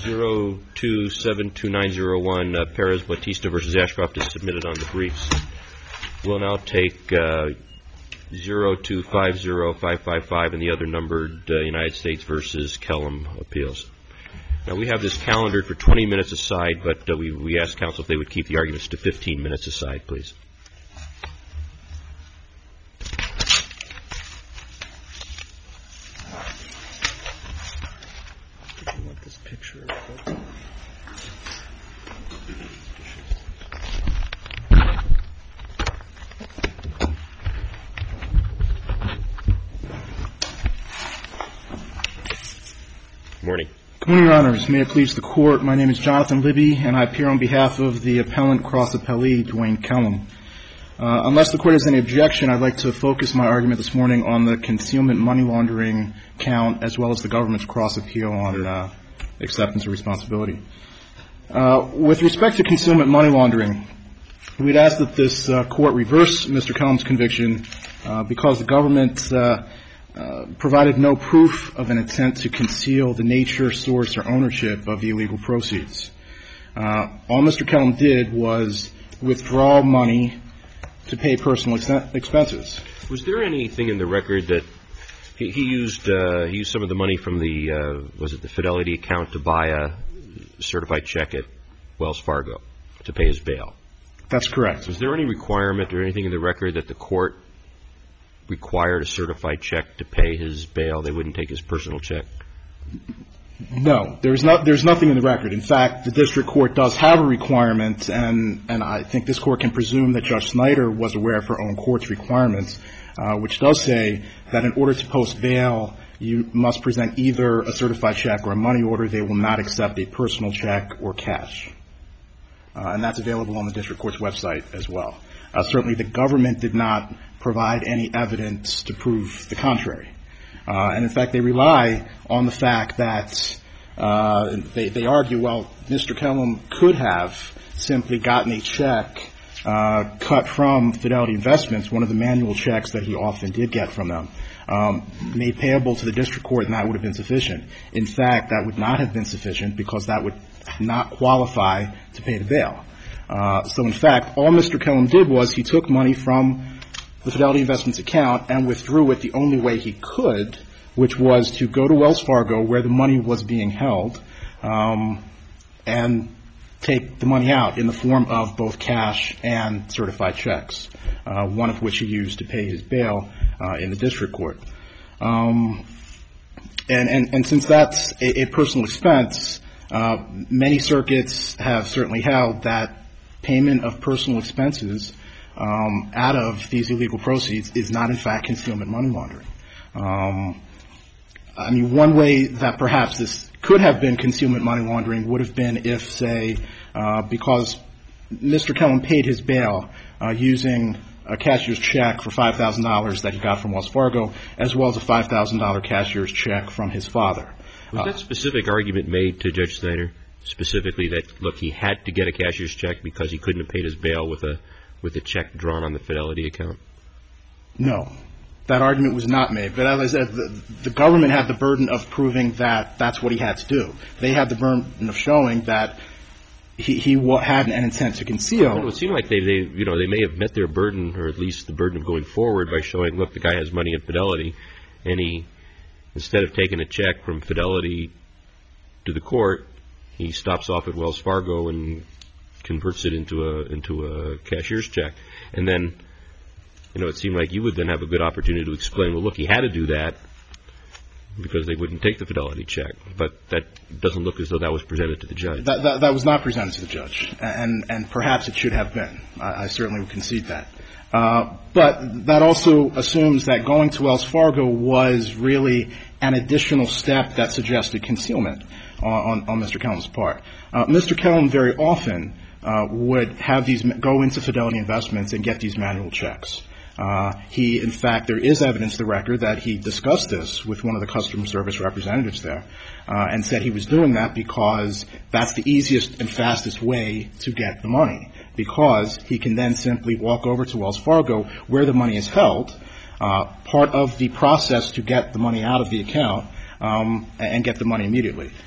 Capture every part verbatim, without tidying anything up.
zero two seven two nine zero one, uh, Perez Bautista versus Ashcroft is submitted on the briefs. We'll now take uh, zero two five zero five five five and the other numbered uh, United States versus Kellum appeals. Now, we have this calendared for twenty minutes aside, but uh, we, we asked counsel if they would keep the arguments to fifteen minutes aside, please. Did you want this picture? Morning. Good morning, Your Honors. May it please the Court, my name is Jonathan Libby, and I appear on behalf of the appellant cross-appellee, Dwayne Kellum. Uh, unless the Court has any objection, I'd like to focus my argument this morning on the concealment money laundering count, as well as the government's cross-appeal on uh, acceptance of responsibility. Uh, with respect to concealment money laundering, we'd ask that this uh, Court reverse Mister Kellum's conviction uh, because the government uh, Uh, provided no proof of an intent to conceal the nature, source, or ownership of the illegal proceeds. Uh, all Mister Kellum did was withdraw money to pay personal ex- expenses. Was there anything in the record that he, he used uh, he used some of the money from the, uh, was it the Fidelity account to buy a certified check at Wells Fargo to pay his bail? That's correct. Was there any requirement or anything in the record that the court required a certified check to pay his bail? They wouldn't take his personal check? No, there's not. There's nothing in the record. In fact, the district court does have a requirement, and and I think this court can presume that Judge Snyder was aware of her own court's requirements, uh, which does say that in order to post bail, you must present either a certified check or a money order. They will not accept a personal check or cash, uh, and that's available on the district court's website as well. Uh, certainly, the government did not provide any evidence to prove the contrary. Uh, and in fact, they rely on the fact that uh, they, they argue, well, Mister Kellum could have simply gotten a check uh, cut from Fidelity Investments, one of the manual checks that he often did get from them, um, made payable to the district court, and that would have been sufficient. In fact, that would not have been sufficient because that would not qualify to pay the bail. Uh, so, in fact, all Mister Kellum did was he took money from the Fidelity Investments account and withdrew it the only way he could, which was to go to Wells Fargo where the money was being held um, and take the money out in the form of both cash and certified checks, uh, one of which he used to pay his bail uh, in the district court. Um, and, and, and since that's a, a personal expense, uh, many circuits have certainly held that payment of personal expenses Um, out of these illegal proceeds is not, in fact, concealment money laundering. Um, I mean, one way that perhaps this could have been concealment money laundering would have been if, say, uh, because Mister Kellum paid his bail uh, using a cashier's check for five thousand dollars that he got from Wells Fargo, as well as a five thousand dollars cashier's check from his father. Was that specific argument made to Judge Snyder, specifically that, look, he had to get a cashier's check because he couldn't have paid his bail with a with a check drawn on the Fidelity account? No. That argument was not made. But as I said, the, the government had the burden of proving that that's what he had to do. They had the burden of showing that he, he had an intent to conceal. Well, it seemed like they, they, you know, they may have met their burden, or at least the burden of going forward, by showing, look, the guy has money at Fidelity, and he, instead of taking a check from Fidelity to the court, he stops off at Wells Fargo and converts it into a into a cashier's check. And then, you know, it seemed like you would then have a good opportunity to explain, well, look, he had to do that because they wouldn't take the Fidelity check. But that doesn't look as though that was presented to the judge. That, that, that was not presented to the judge, and, and perhaps it should have been. I, I certainly would concede that. Uh, but that also assumes that going to Wells Fargo was really an additional step that suggested concealment on, on, on Mister Kellum's part. Uh, Mister Kellum very often Uh, would have these go into Fidelity Investments and get these manual checks. Uh, he, in fact, there is evidence to the record that he discussed this with one of the customer service representatives there uh, and said he was doing that because that's the easiest and fastest way to get the money, because he can then simply walk over to Wells Fargo where the money is held, uh, part of the process to get the money out of the account, um, and get the money immediately.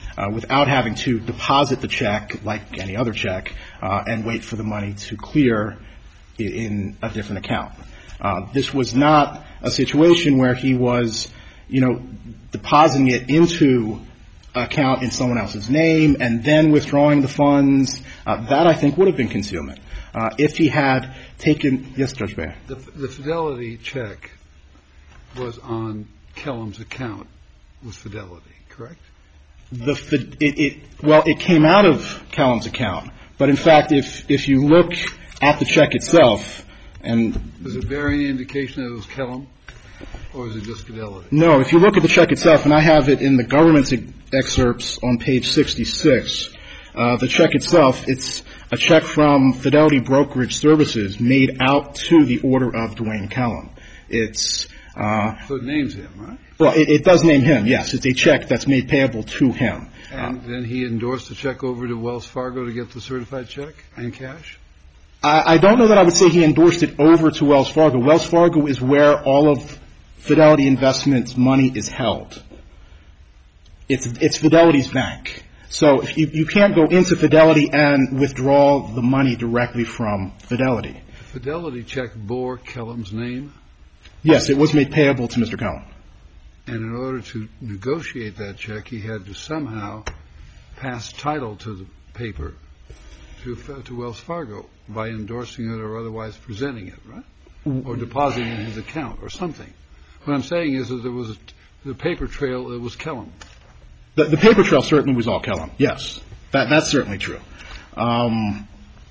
uh, without having to deposit the check like any other check uh, and wait for the money to clear in a different account. Uh, this was not a situation where he was, you know, depositing it into an account in someone else's name and then withdrawing the funds. Uh, that, I think, would have been concealment. Uh, if he had taken, yes, Judge Baer. The, the Fidelity check was on Kellum's account with Fidelity, correct? The it, it well, it came out of Kellum's account, but in fact, if if you look at the check itself, and does it bear any indication that it was Kellum, or is it just Fidelity? No, if you look at the check itself, and I have it in the government's excerpts on page sixty-six, uh, the check itself, it's a check from Fidelity Brokerage Services made out to the order of Dwayne Kellum. It's uh, so it names him, right? Well, it, it does name him. Yes, it's a check that's made payable to him. And uh, then he endorsed the check over to Wells Fargo to get the certified check and cash. I, I don't know that I would say he endorsed it over to Wells Fargo. Wells Fargo is where all of Fidelity Investments money is held. It's it's Fidelity's bank. So if you, you can't go into Fidelity and withdraw the money directly from Fidelity. The Fidelity check bore Kellum's name? Yes, it was made payable to Mister Kellum. And in order to negotiate that check, he had to somehow pass title to the paper to, to Wells Fargo by endorsing it or otherwise presenting it, right? Or depositing it in his account or something. What I'm saying is that there was a, the paper trail, it was Kellum. The, the paper trail certainly was all Kellum, yes. That, that's certainly true. Um,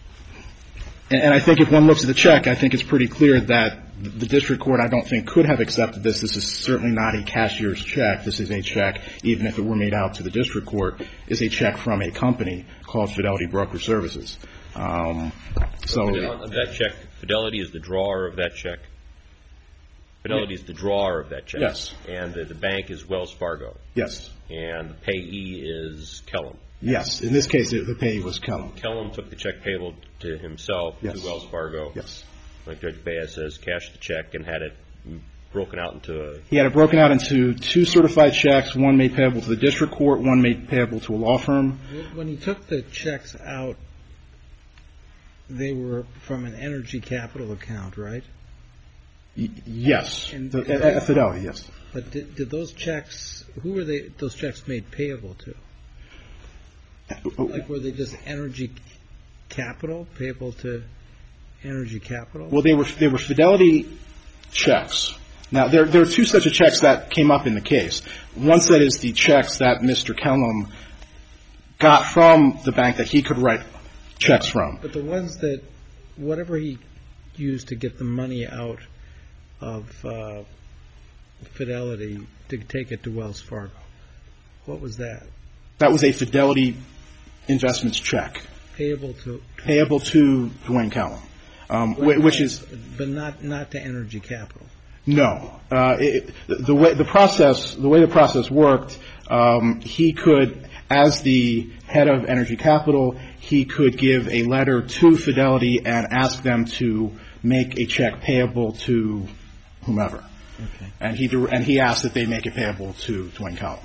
and, and I think if one looks at the check, I think it's pretty clear that the district court, I don't think, could have accepted this. This is certainly not a cashier's check. This is a check, even if it were made out to the district court, is a check from a company called Fidelity Brokerage Services. Um, so on that check, Fidelity is the drawer of that check? Fidelity is the drawer of that check? Yes. And the, the bank is Wells Fargo? Yes. And the payee is Kellum? Yes. In this case, the payee was Kellum. Kellum took the check payable to himself, yes, to Wells Fargo. Yes. Like Judge Baez says, cashed the check and had it broken out into a... He had it broken out into two certified checks, one made payable to the district court, one made payable to a law firm. When he took the checks out, they were from an Energy Capital account, right? Y- yes. And, the, at, at Fidelity, yes. But did, did those checks, who were they, those checks made payable to? Like, were they just Energy Capital, payable to Energy Capital? Well, they were they were Fidelity checks. Now, there there are two such of checks that came up in the case. One set is the checks that Mister Kellum got from the bank that he could write checks from. But the ones that, whatever he used to get the money out of uh, Fidelity to take it to Wells Fargo, what was that? That was a Fidelity Investments check. Payable to? Payable to Dwayne Kellum. Um, which is, but not not to Energy Capital. No, uh, it, the way the process the way the process worked, um, he could, as the head of Energy Capital, he could give a letter to Fidelity and ask them to make a check payable to whomever, okay. and he and he asked that they make it payable to Dwayne Kellum.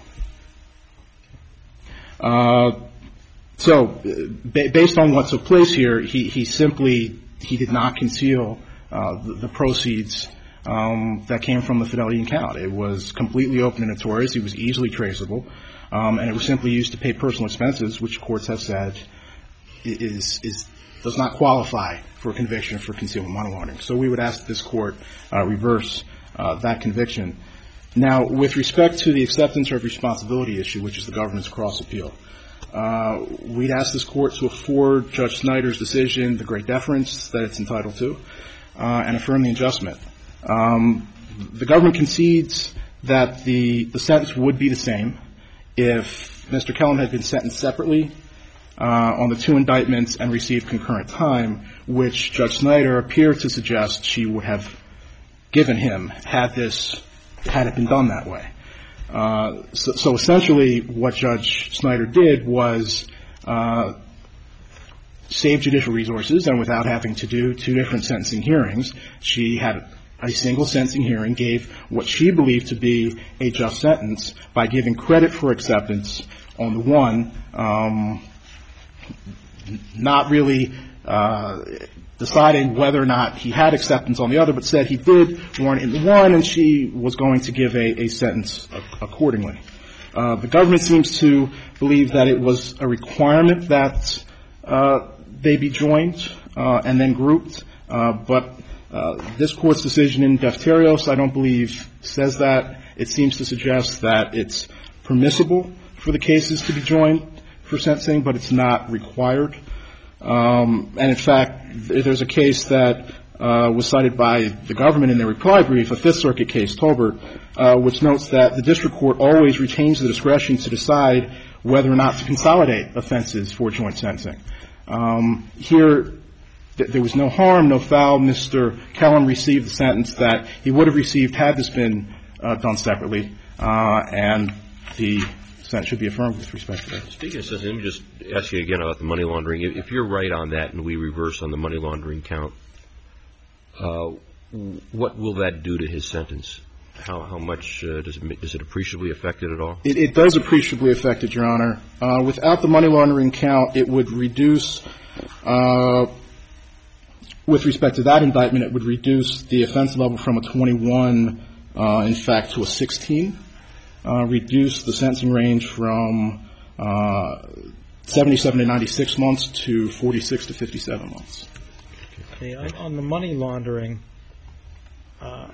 Uh, so, ba- based on what took place here, he he simply. He did not conceal uh, the, the proceeds um, that came from the Fidelity account. It was completely open and notorious. It was easily traceable, um, and it was simply used to pay personal expenses, which courts have said is is does not qualify for a conviction for concealment money laundering. So we would ask that this court uh, reverse uh, that conviction. Now, with respect to the acceptance of responsibility issue, which is the government's cross appeal. Uh, we'd ask this court to afford Judge Snyder's decision the great deference that it's entitled to, uh, and affirm the adjustment. Um, the government concedes that the, the sentence would be the same if Mister Kellum had been sentenced separately uh, on the two indictments and received concurrent time, which Judge Snyder appeared to suggest she would have given him had this had it been done that way. Uh, so, so essentially what Judge Snyder did was uh, save judicial resources, and without having to do two different sentencing hearings, she had a single sentencing hearing, gave what she believed to be a just sentence by giving credit for acceptance on the one, um, not really uh, deciding whether or not he had acceptance on the other, but said he did warrant in the one, and she was going to give a, a sentence accordingly. Uh, the government seems to believe that it was a requirement that uh, they be joined uh, and then grouped, uh, but uh, this Court's decision in Defterios, I don't believe, says that. It seems to suggest that it's permissible for the cases to be joined for sentencing, but it's not required. Um, and, in fact, there's a case that uh, was cited by the government in their reply brief, a Fifth Circuit case, Tolbert, uh, which notes that the district court always retains the discretion to decide whether or not to consolidate offenses for joint sentencing. Um, here, th- there was no harm, no foul. Mister Kellum received the sentence that he would have received had this been uh, done separately, uh, and the sentence should be affirmed with respect to that. Speaking of sentencing, let me just ask you again about the money laundering. If, if you're right on that and we reverse on the money laundering count, uh, what will that do to his sentence? How, how much uh, does it does it appreciably affect it at all? It, it does appreciably affect it, Your Honor. Uh, without the money laundering count, it would reduce, uh, with respect to that indictment, it would reduce the offense level from a twenty-one, uh, in fact, to a sixteen. Uh, reduce the sentencing range from uh, seventy-seven to ninety-six months to forty-six to fifty-seven months. Okay, on, on the money laundering, uh,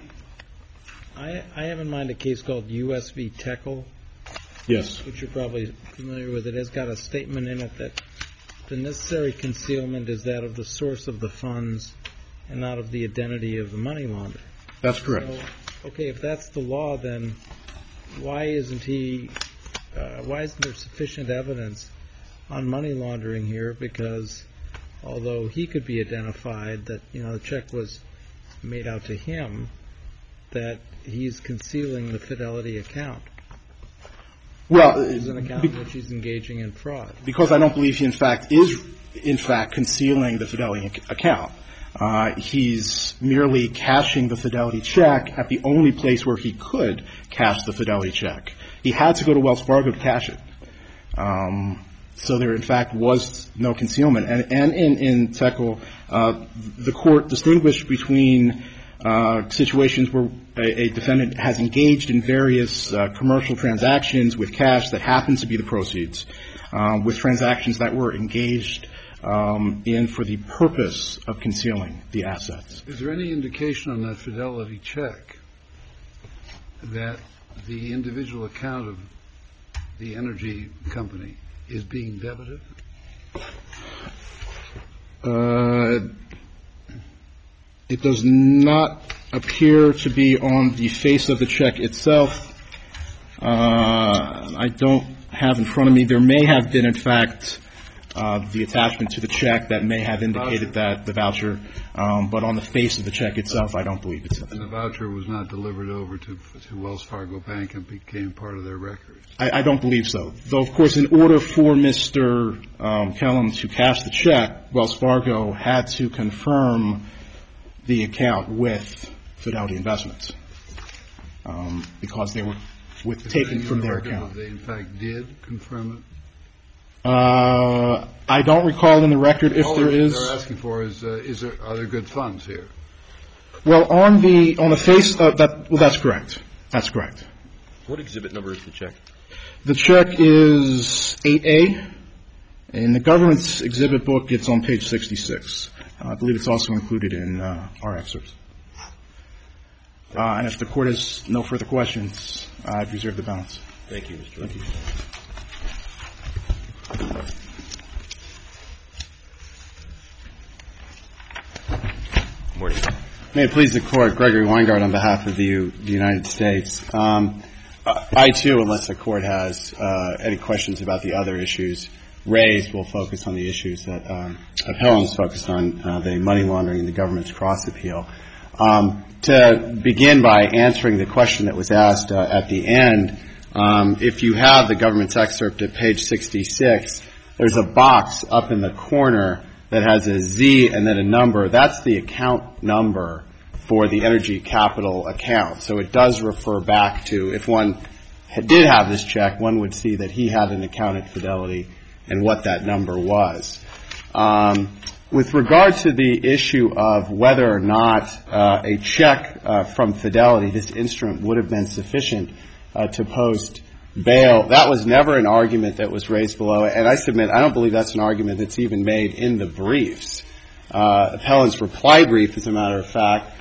I, I have in mind a case called U S v. Tekel. Yes. Which you're probably familiar with. It has got a statement in it that the necessary concealment is that of the source of the funds and not of the identity of the money launderer. That's correct. So, okay, if that's the law, then why isn't he, uh, why isn't there sufficient evidence on money laundering here? Because although he could be identified that, you know, the check was made out to him, that he's concealing the Fidelity account. Well, it's an account in which he's engaging in fraud. Because I don't believe he, in fact, is, in fact, concealing the Fidelity account. Uh, he's merely cashing the Fidelity check at the only place where he could cash the Fidelity check. He had to go to Wells Fargo to cash it. Um, so there, in fact, was no concealment. And, and in, in Tekel, uh, the court distinguished between uh, situations where a, a defendant has engaged in various uh, commercial transactions with cash that happen to be the proceeds, uh, with transactions that were engaged Um, in for the purpose of concealing the assets. Is there any indication on that Fidelity check that the individual account of the energy company is being debited? Uh, it does not appear to be on the face of the check itself. Uh, I don't have in front of me. There may have been, in fact, Uh, the attachment to the check that may have indicated that the voucher, um, but on the face of the check itself, I don't believe it's. And the voucher was not delivered over to, to Wells Fargo Bank and became part of their records? I, I don't believe so. Though, of course, in order for Mister Um, Kellum to cash the check, Wells Fargo had to confirm the account with Fidelity Investments um, because they were with, taken from their account. They, in fact, did confirm it? Uh, I don't recall in the record if All there is. All they're asking for is, uh, is there, are there good funds here? Well, on the on the face of that, well, that's correct. That's correct. What exhibit number is the check? The check is eight A. In the government's exhibit book, it's on page sixty-six. Uh, I believe it's also included in uh, our excerpts. Uh, and if the court has no further questions, I'd reserve the balance. Thank you, Mister Thank you. Morning. May it please the Court, Gregory Weingart on behalf of the, U, the United States. Um, I, too, unless the Court has uh, any questions about the other issues raised, will focus on the issues that um, appellants focused on, uh, the money laundering and the government's cross-appeal. Um, to begin by answering the question that was asked uh, at the end, um, if you have the government's excerpt at page sixty-six, there's a box up in the corner that has a Z and then a number. That's the account number for the Energy Capital account. So it does refer back to, if one did have this check, one would see that he had an account at Fidelity and what that number was. Um, with regard to the issue of whether or not uh, a check uh, from Fidelity, this instrument, would have been sufficient uh, to post bail, that was never an argument that was raised below. And I submit, I don't believe that's an argument that's even made in the briefs. Uh, appellant's reply brief, as a matter of fact,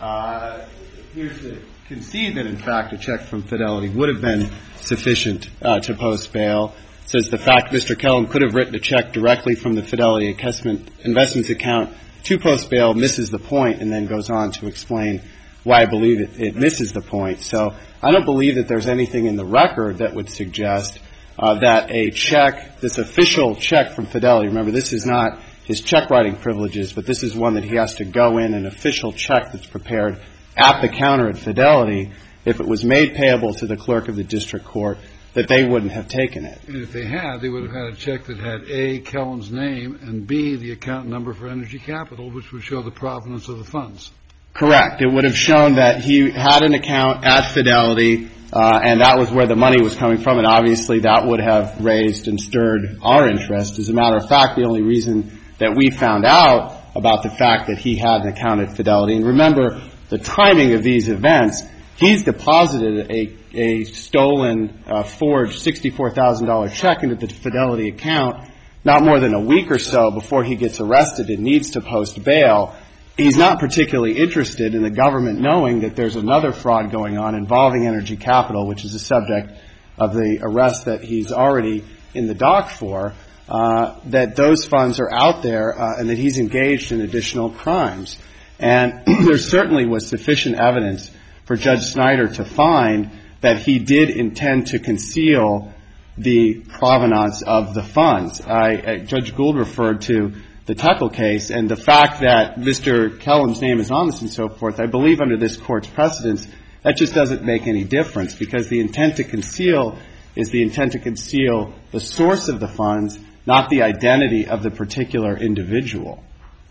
uh, appears to concede that, in fact, a check from Fidelity would have been sufficient uh, to post bail. It says the fact Mister Kellum could have written a check directly from the Fidelity investments account to post bail misses the point, and then goes on to explain why I believe it, it misses the point. So I don't believe that there's anything in the record that would suggest uh, that a check, this official check from Fidelity, remember, this is not his check writing privileges, but this is one that he has to go in, an official check that's prepared at the counter at Fidelity, if it was made payable to the clerk of the district court, that they wouldn't have taken it. And if they had, they would have had a check that had A, Kellum's name, and B, the account number for Energy Capital, which would show the provenance of the funds. Correct. It would have shown that he had an account at Fidelity, uh, and that was where the money was coming from, and obviously that would have raised and stirred our interest. As a matter of fact, the only reason that we found out about the fact that he had an account at Fidelity, and remember the timing of these events, he's deposited a, a stolen, uh, forged sixty-four thousand dollars check into the Fidelity account not more than a week or so before he gets arrested and needs to post bail. He's not particularly interested in the government knowing that there's another fraud going on involving Energy Capital, which is the subject of the arrest that he's already in the dock for, uh, that those funds are out there uh, and that he's engaged in additional crimes. And there certainly was sufficient evidence for Judge Snyder to find that he did intend to conceal the provenance of the funds. I, uh, Judge Gould referred to the Tuckle case, and the fact that Mister Kellum's name is on this and so forth, I believe under this Court's precedence, that just doesn't make any difference, because the intent to conceal is the intent to conceal the source of the funds, not the identity of the particular individual.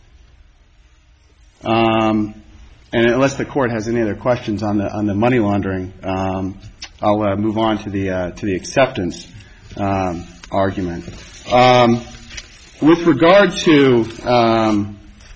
Um, and unless the Court has any other questions on the on the money laundering, um, I'll uh, move on to the uh, to the acceptance um, argument. Um, With regard to um,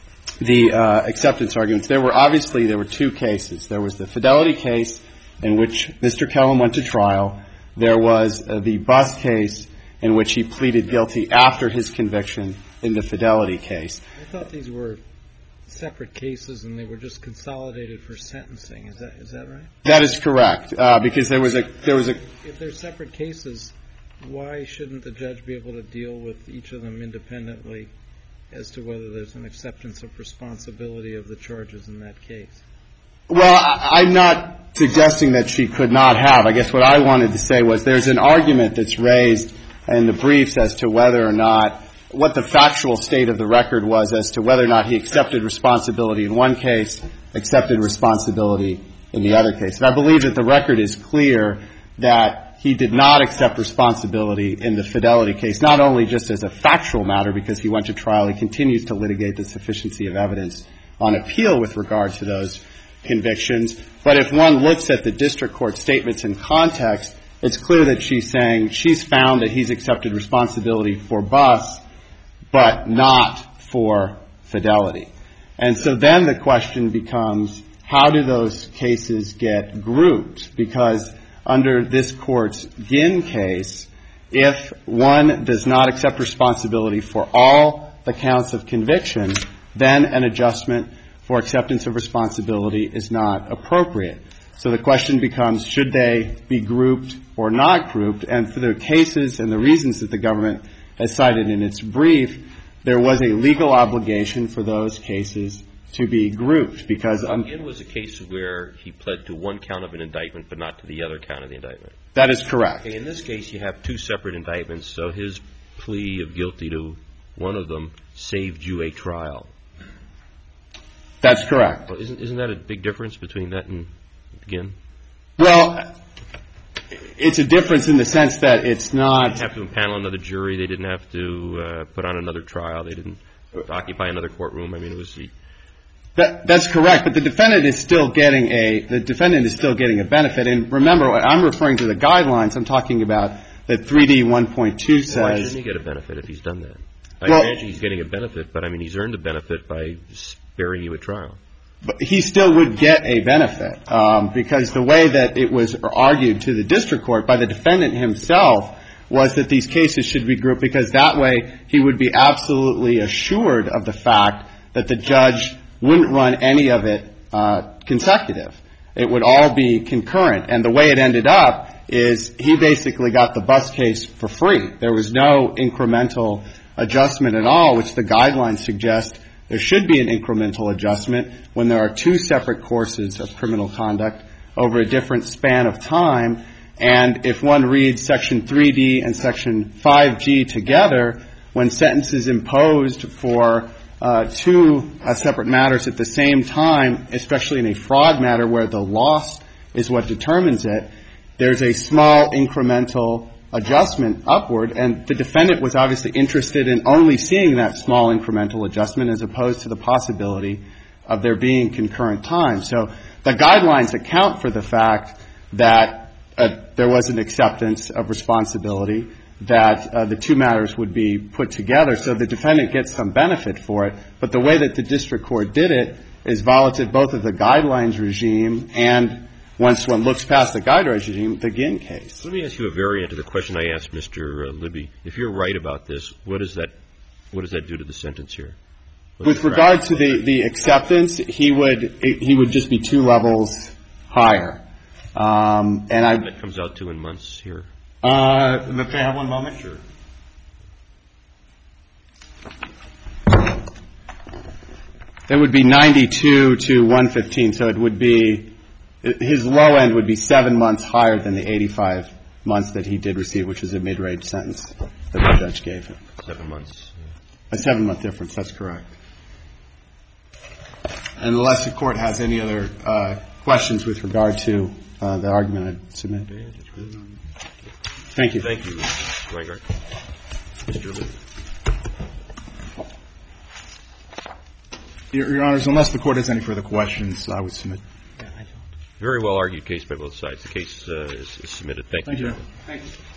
the uh, acceptance arguments, there were obviously there were two cases. There was the Fidelity case in which Mister Kellum went to trial. There was uh, the Bus case in which he pleaded guilty after his conviction in the Fidelity case. I thought these were separate cases and they were just consolidated for sentencing. Is that is that right? That is correct, uh, because there was a there was a. If they're separate cases, why shouldn't the judge be able to deal with each of them independently as to whether there's an acceptance of responsibility of the charges in that case? Well, I, I'm not suggesting that she could not have. I guess what I wanted to say was there's an argument that's raised in the briefs as to whether or not, what the factual state of the record was as to whether or not he accepted responsibility in one case, accepted responsibility in the other case. And I believe that the record is clear that he did not accept responsibility in the Fidelity case, not only just as a factual matter because he went to trial, he continues to litigate the sufficiency of evidence on appeal with regard to those convictions. But if one looks at the district court statements in context, it's clear that she's saying she's found that he's accepted responsibility for Bus, but not for Fidelity. And so then the question becomes, how do those cases get grouped? Because under this Court's Ginn case, if one does not accept responsibility for all the counts of conviction, then an adjustment for acceptance of responsibility is not appropriate. So the question becomes, should they be grouped or not grouped? And for the cases and the reasons that the government has cited in its brief, there was a legal obligation for those cases to be grouped because Ginn was a case where he pled to one count of an indictment but not to the other count of the indictment. That is correct. Okay, in this case, you have two separate indictments, so his plea of guilty to one of them saved you a trial. That's correct. Well, isn't isn't that a big difference between that and Ginn? Well, it's a difference in the sense that it's not. They didn't have to impanel another jury. They didn't have to uh, put on another trial. They didn't occupy another courtroom. I mean, it was the. That, that's correct, but the defendant is still getting a the defendant is still getting a benefit. And remember, I'm referring to the guidelines. I'm talking about that three D one point two says. Why shouldn't he get a benefit if he's done that? I well, imagine he's getting a benefit, but I mean he's earned a benefit by sparing you a trial. But he still would get a benefit um, because the way that it was argued to the district court by the defendant himself was that these cases should be grouped because that way he would be absolutely assured of the fact that the judge wouldn't run any of it uh, consecutive. It would all be concurrent. And the way it ended up is he basically got the bus case for free. There was no incremental adjustment at all, which the guidelines suggest there should be an incremental adjustment when there are two separate courses of criminal conduct over a different span of time. And if one reads Section three D and Section five G together, when sentences imposed for uh, two uh, separate matters at the same time, especially in a fraud matter where the loss is what determines it, there's a small incremental adjustment upward, and the defendant was obviously interested in only seeing that small incremental adjustment as opposed to the possibility of there being concurrent time. So the guidelines account for the fact that uh, there was an acceptance of responsibility, that uh, the two matters would be put together, so the defendant gets some benefit for it. But the way that the district court did it is violated both of the guidelines regime and, once one looks past the guidelines regime, the Ginn case. Let me ask you a variant of the question I asked Mister Libby. If you're right about this, what does that what does that do to the sentence here? What's With regard to the, the acceptance, he would he would just be two levels higher. Um, and I that comes out to in months here. Uh, if I have one moment, sure. It would be ninety-two to one fifteen, so it would be. His low end would be seven months higher than the eighty-five months that he did receive, which was a mid-range sentence that the judge gave him. Seven months. A seven-month difference, that's correct. And unless the Court has any other uh, questions with regard to uh, the argument I'd submit. Thank you. Thank you, Mister Weingart. Mister Libby. Your, Your Honors, unless the Court has any further questions, I would submit. Very well argued case by both sides. The case uh, is, is submitted. Thank, Thank you. you. Thank you.